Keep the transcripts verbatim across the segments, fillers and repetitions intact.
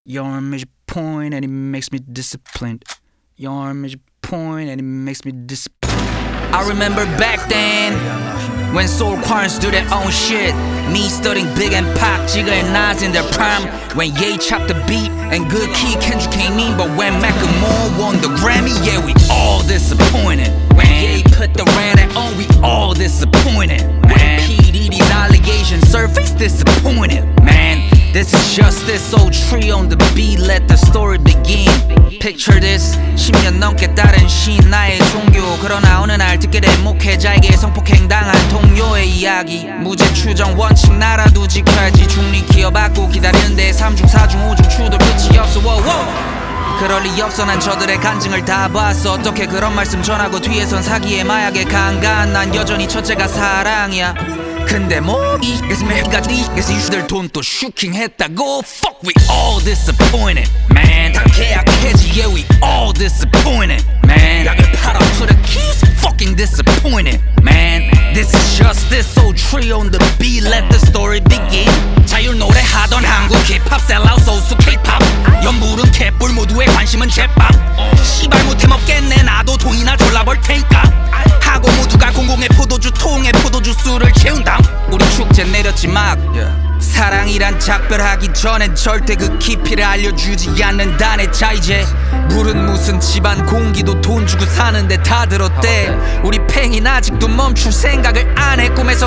Your arm is a point and it makes me disciplined. Your arm is a point and it makes me disciplined. I remember back then when soul choirs do their own shit. Me studying Big and Pac, Jigga and Nas in their prime. When Ye chopped the beat and Good Kid Kendrick came in. But when Macklemore won the Grammy, yeah, we all disappointed. When Ye put the Randy on, we all disappointed. Man, P. Diddy's allegations surface, disappointed. Man, this is just this old tree on the beat, let the story begin. Picture this, 십 년 넘게 따른 신 나의 종교. 그러나 어느 날 듣게 된 목회자에게 성폭행당한 동료의 이야기. 무죄 추정 원칙 나라도 지켜야지. 중립 기어받고 기다리는데 삼중 사중 오중 추돌 끝이 없어. 워워. 그럴 리 없어. 난 저들의 간증을 다 봤어. 어떻게 그런 말씀 전하고 뒤에선 사기에 마약에 강간. 난 여전히 첫째가 사랑이야. 근데 뭐 이게서 매일같이 이게서 이슈들 돈 또 슈킹했다고. Fuck, we all disappointed, man. 다 계약해지, yeah, we all disappointed, man. 약을 팔아 to the keys, fucking disappointed, man. This is just this old tree on the beat, let the story begin. 자율 노래하던 한국 힙합, 셀아웃 소수 K-pop. 연불은 캣불, 모두의 관심은 제밥. 씨발 못해 먹겠네, 나도 돈이나 졸라벌 테니까. 하고 모두가 공공의 포도주 통에 포도주 술을 채운다. 우리 축제 내렸지 막 yeah. 사랑이란 작별하기 전엔 절대 그 깊이를 알려주지 않는다 내 차. 이제 물은 무슨 집안 공기도 돈 주고 사는데 다 들었대. 우리 팽인 아직도 멈출 생각을 안 해. 꿈에서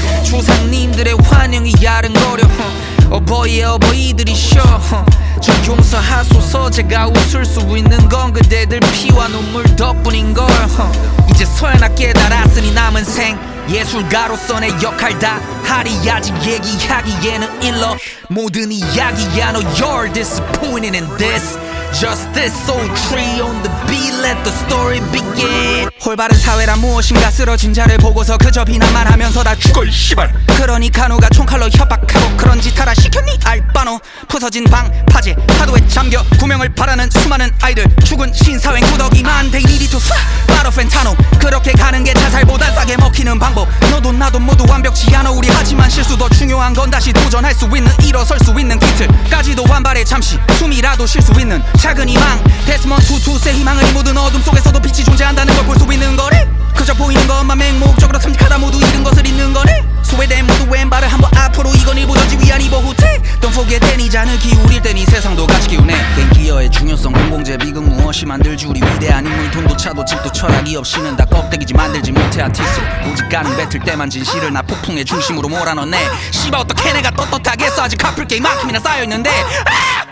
조상님들의 환영이 야른거려. 어버이의 어버이들이 쉬어. 저 용서하소서. 제가 웃을 수 있는 건 그대들 피와 눈물 덕분인걸. 이제 서야나 깨달았으니 남은 생 예술가로서 내 역할 다 하리. 아직 얘기하기에는 일러. 모든 이야기야. No, you're disappointed in this. Just this old tree on the beat, let the story begin. 올바른 사회란 무엇인가. 쓰러진 자를 보고서 그저 비난만 하면서 다 죽을 씨발. 그러니까 누가 총칼로 협박하고 그런 짓 하라 시켰니 알바노. 부서진 방 파제 파도에 잠겨 구명을 바라는 수많은 아이들. 죽은 신사회 구더기만 They need to 바로 펜타노. 그렇게 가는 게 자살보다 싸게 먹히는 방법. 너도 나도 모두 완벽치 않아 우리. 하지만 실수 더 중요한 건 다시 도전할 수 있는, 일어설 수 있는 기틀까지도 완발해. 잠시 숨이라도 쉴 수 있는 작은 희망. 데스먼드 투투스의 희망은 이 모든 어둠 속에서도 빛이 존재한다는 걸 볼 수 있는 거래. 그저 보이는 것만 맹목적으로 탐닉하다 모두 잃은 것을 잊는 거네. 소외된 모두 왼발을 한번 앞으로. 이건 일부 던지 위한 이보 후퇴. Don't forget that 이 잔을 기울일 땐 이 세상도 같이 기우네. 갱기어의 중요성 공공재 비극 무엇이 만들지. 우리 위대한 인물 돈도 차도 집도 철학이 없이는 다 껍데기지 만들지 못해 아티스트. 오직 가는 뱉을 때만 진실을 나 폭풍의 중심으로 몰아넣네. 씨발 어떻게 내가 떳떳하겠어. 아직 갚을 게 이만큼이나 쌓여있는데. 아!